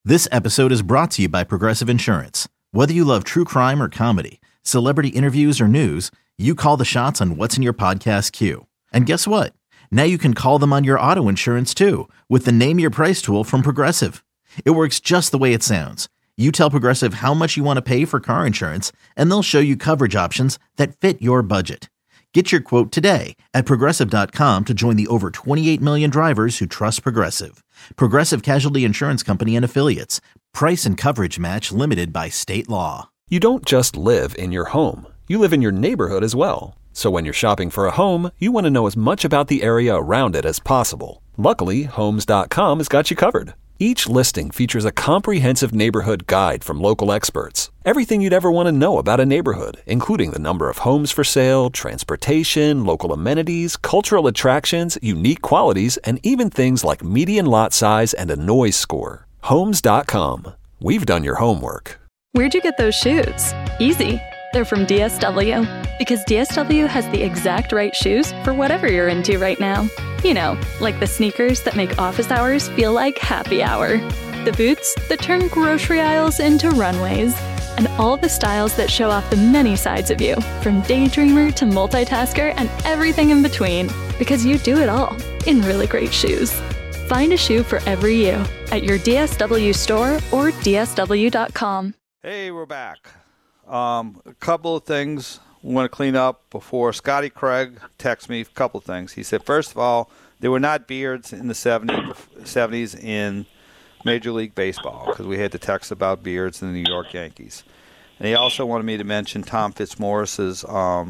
This episode is brought to you by Progressive Insurance. Whether you love true crime or comedy, celebrity interviews or news, you call the shots on what's in your podcast queue. And guess what? Now you can call them on your auto insurance too with the Name Your Price tool from Progressive. It works just the way it sounds. You tell Progressive how much you want to pay for car insurance, and they'll show you coverage options that fit your budget. Get your quote today at Progressive.com to join the over 28 million drivers who trust Progressive. Progressive Casualty Insurance Company and Affiliates. Price and coverage match limited by state law. You don't just live in your home. You live in your neighborhood as well. So when you're shopping for a home, you want to know as much about the area around it as possible. Luckily, Homes.com has got you covered. Each listing features a comprehensive neighborhood guide from local experts. Everything you'd ever want to know about a neighborhood, including the number of homes for sale, transportation, local amenities, cultural attractions, unique qualities, and even things like median lot size and a noise score. Homes.com. We've done your homework. Where'd you get those shoes? Easy. They're from DSW. Because DSW has the exact right shoes for whatever you're into right now. You know, like the sneakers that make office hours feel like happy hour. The boots that turn grocery aisles into runways. And all the styles that show off the many sides of you, from daydreamer to multitasker and everything in between. Because you do it all in really great shoes. Find a shoe for every you at your DSW store or DSW.com. Hey, we're back. A couple of things we want to clean up before Scotty Craig texts me. A couple of things. He said, first of all, there were not beards in the 70s in Major League Baseball because we had the text about beards in the New York Yankees. And he also wanted me to mention Tom Fitzmaurice's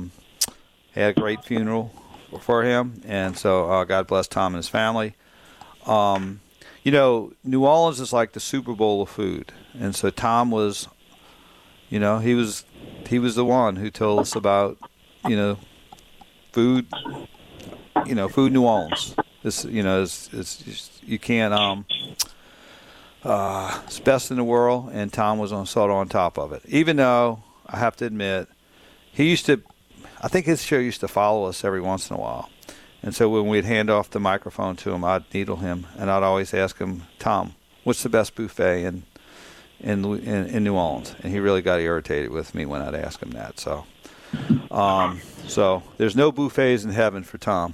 had a great funeral for him, and so God bless Tom and his family. You know, New Orleans is like the Super Bowl of food, and so Tom was, you know, he was the one who told us about, you know, food. You know, food New Orleans. This, you know, it's just, you can't. It's best in the world, and Tom was sort of on top of it. Even though I have to admit, he used to. I think his show used to follow us every once in a while, and so when we'd hand off the microphone to him, I'd needle him, and I'd always ask him, Tom, what's the best buffet in New Orleans? And he really got irritated with me when I'd ask him that. So, so there's no buffets in heaven for Tom.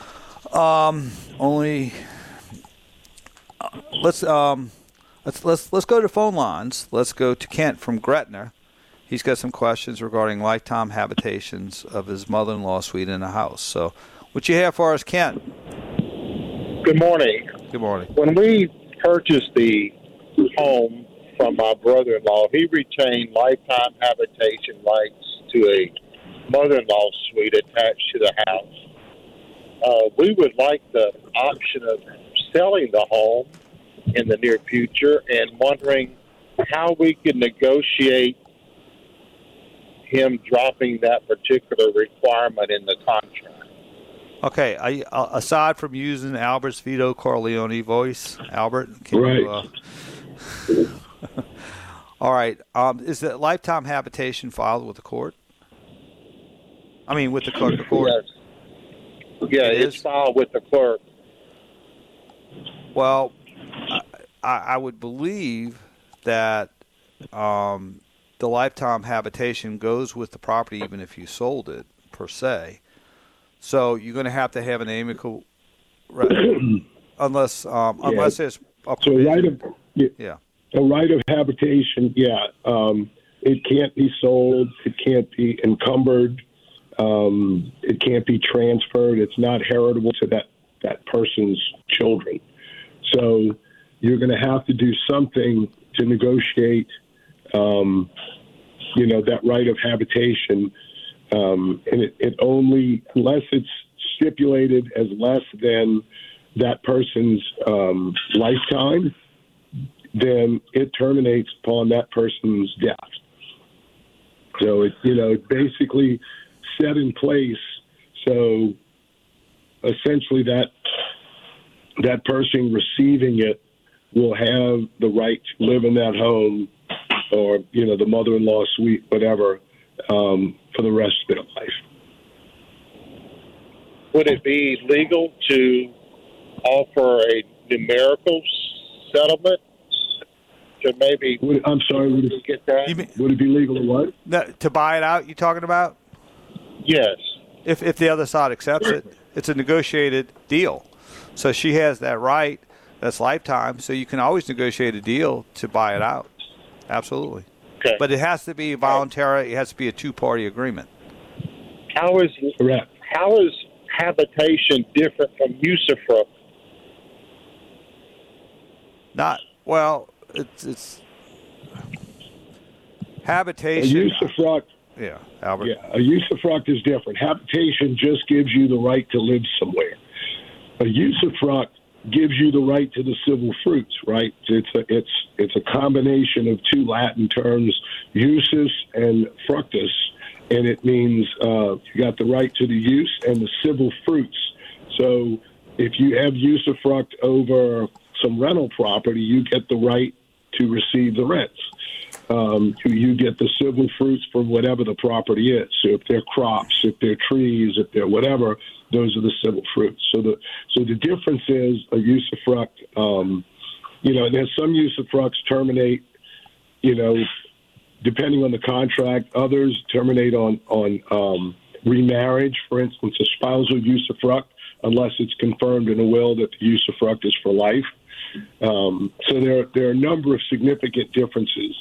Let's go to phone lines. Let's go to Kent from Gretna. He's got some questions regarding lifetime habitations of his mother-in-law suite in a house. So, what you have for us, Kent? Good morning. Good morning. When we purchased the home from my brother-in-law, he retained lifetime habitation rights to a mother-in-law suite attached to the house. We would like the option of selling the home in the near future and wondering how we could negotiate him dropping that particular requirement in the contract. Okay, aside from using Albert's Vito Corleone voice, Albert, can right. You... All right. Is the lifetime habitation filed with the court? I mean, with the clerk of court? Yes. Yeah, it's filed with the clerk. Well, I would believe that the lifetime habitation goes with the property even if you sold it, per se. So you're going to have an amicable, unless there's a provision. A right of habitation, it can't be sold, it can't be encumbered, it can't be transferred, it's not heritable to that person's children. So you're going to have to do something to negotiate, that right of habitation, and it only, unless it's stipulated as less than that person's lifetime, then it terminates upon that person's death. So it's basically set in place. So essentially that person receiving it will have the right to live in that home or, the mother-in-law suite, whatever, for the rest of their life. Would it be legal to offer a numerical settlement to maybe. I'm sorry. Would it get that? Would it be legal or what? To buy it out, you talking about? Yes. If the other side accepts it, it's a negotiated deal. So she has that right. That's lifetime. So you can always negotiate a deal to buy it out. Absolutely. Okay. But it has to be voluntary. It has to be a two-party agreement. How is habitation different from usufruct? Not well. It's habitation. A usufruct. Yeah, Albert. Yeah, a usufruct is different. Habitation just gives you the right to live somewhere. A usufruct gives you the right to the civil fruits, right? It's a combination of two Latin terms, usus and fructus, and it means you got the right to the use and the civil fruits. So if you have usufruct over some rental property, you get the right to receive the rents. You get the civil fruits from whatever the property is. So if they're crops, if they're trees, if they're whatever, those are the civil fruits. So the difference is a usufruct. There's some usufructs terminate, depending on the contract. Others terminate on remarriage. For instance, a spousal usufruct, unless it's confirmed in a will that the usufruct is for life. So there are a number of significant differences.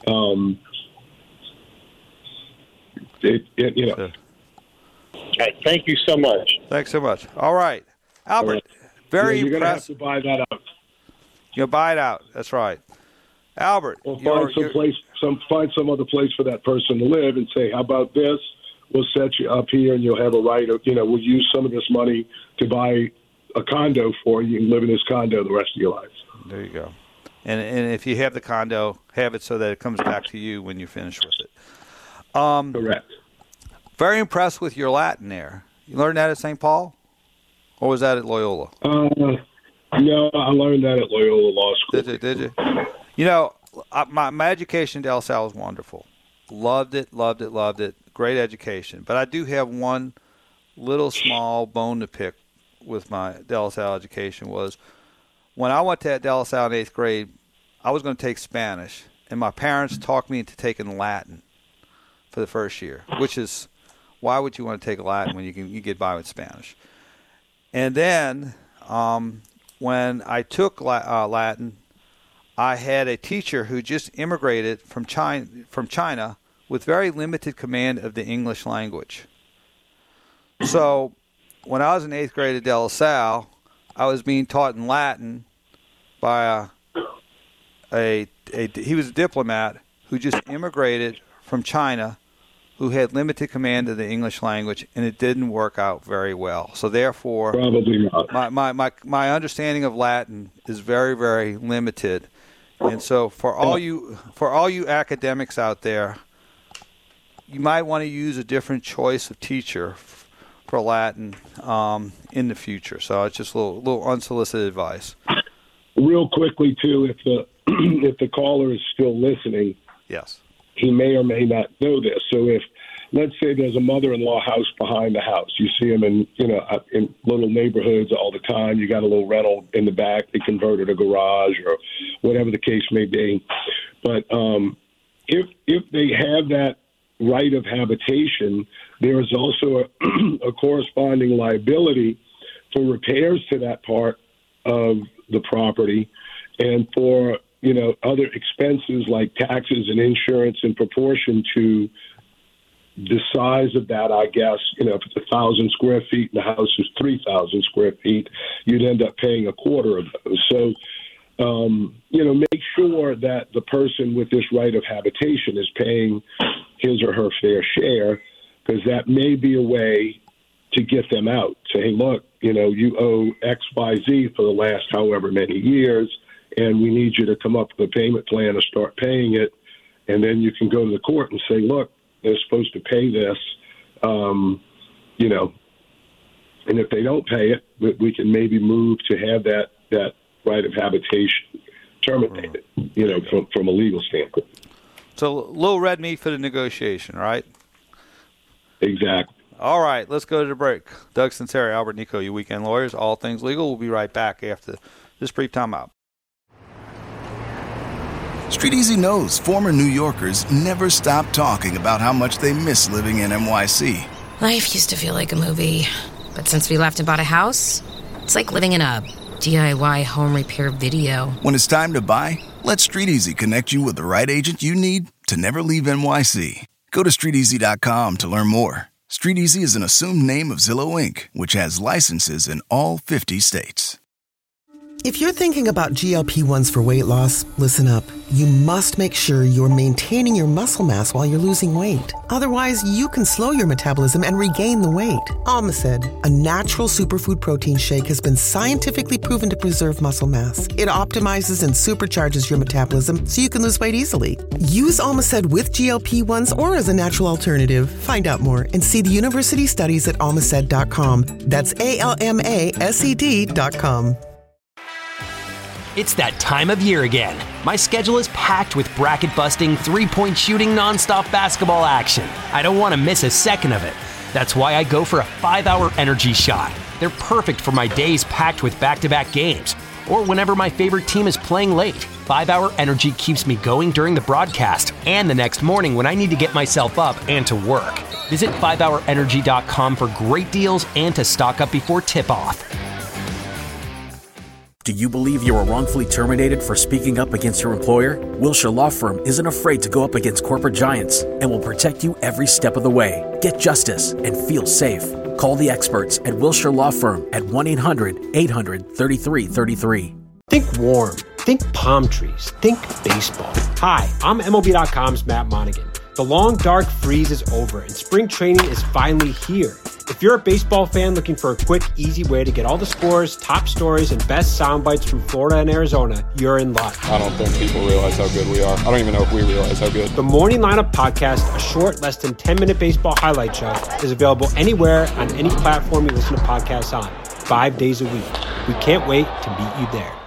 Okay, thank you so much. Thanks so much. All right, Albert. Very you're impressed. You're going to have to buy that out. You'll buy it out. That's right, Albert. Well, find some other place for that person to live, and say, how about this? We'll set you up here, and you'll have a right. We'll use some of this money to buy a condo for you and live in this condo the rest of your life. There you go. And if you have the condo, have it so that it comes back to you when you're finished with it. Correct. Very impressed with your Latin there. You learned that at St. Paul? Or was that at Loyola? No, I learned that at Loyola Law School. Did you? My education at De La Salle was wonderful. Loved it. Great education. But I do have one little small bone to pick with my De La Salle education was when I went to De La Salle in 8th grade, I was going to take Spanish, and my parents talked me into taking Latin for the first year, which is, why would you want to take Latin when you get by with Spanish? And then when I took Latin, I had a teacher who just immigrated from China with very limited command of the English language. So when I was in 8th grade at De La Salle, I was being taught in Latin by he was a diplomat who just immigrated from China, who had limited command of the English language, and it didn't work out very well. So therefore, probably not. My understanding of Latin is very, very limited. And so for all you academics out there, you might want to use a different choice of teacher for Latin in the future. So it's just a little unsolicited advice. Real quickly too, if the caller is still listening, yes, he may or may not know this. So if, let's say there's a mother-in-law house behind the house, you see them in little neighborhoods all the time. You got a little rental in the back. They converted a garage or whatever the case may be. But if they have that right of habitation, there is also a corresponding liability for repairs to that part of the property and for other expenses like taxes and insurance in proportion to the size of that. I guess if it's 1,000 square feet and the house is 3,000 square feet, you'd end up paying a quarter of those. So make sure that the person with this right of habitation is paying his or her fair share, because that may be a way to get them out. Say, hey, look, you owe X, Y, Z for the last however many years, and we need you to come up with a payment plan to start paying it. And then you can go to the court and say, look, they're supposed to pay this, and if they don't pay it, we can maybe move to have that right of habitation terminated, from a legal standpoint. So a little red meat for the negotiation, right? Exactly. All right, let's go to the break. Doug Sunseri, Albert Nico, your weekend lawyers, all things legal. We'll be right back after this brief timeout. StreetEasy knows former New Yorkers never stop talking about how much they miss living in NYC. Life used to feel like a movie, but since we left and bought a house, it's like living in a DIY home repair video. When it's time to buy, let StreetEasy connect you with the right agent you need to never leave NYC. Go to StreetEasy.com to learn more. StreetEasy is an assumed name of Zillow Inc., which has licenses in all 50 states. If you're thinking about GLP-1s for weight loss, listen up. You must make sure you're maintaining your muscle mass while you're losing weight. Otherwise, you can slow your metabolism and regain the weight. Almacid, a natural superfood protein shake, has been scientifically proven to preserve muscle mass. It optimizes and supercharges your metabolism so you can lose weight easily. Use Almacid with GLP-1s or as a natural alternative. Find out more and see the university studies at almacid.com. That's ALMASED.com. It's that time of year again. My schedule is packed with bracket-busting, three-point shooting, nonstop basketball action. I don't want to miss a second of it. That's why I go for a 5-hour energy shot. They're perfect for my days packed with back-to-back games, or whenever my favorite team is playing late. 5-hour energy keeps me going during the broadcast and the next morning when I need to get myself up and to work. Visit 5hourenergy.com for great deals and to stock up before tip-off. Do you believe you were wrongfully terminated for speaking up against your employer? Wilshire Law Firm isn't afraid to go up against corporate giants and will protect you every step of the way. Get justice and feel safe. Call the experts at Wilshire Law Firm at 1-800-800-3333. Think warm. Think palm trees. Think baseball. Hi, I'm MLB.com's Matt Monaghan. The long, dark freeze is over, and spring training is finally here. If you're a baseball fan looking for a quick, easy way to get all the scores, top stories, and best sound bites from Florida and Arizona, you're in luck. I don't think people realize how good we are. I don't even know if we realize how good. The Morning Lineup Podcast, a short, less than 10-minute baseball highlight show, is available anywhere on any platform you listen to podcasts on, 5 days a week. We can't wait to meet you there.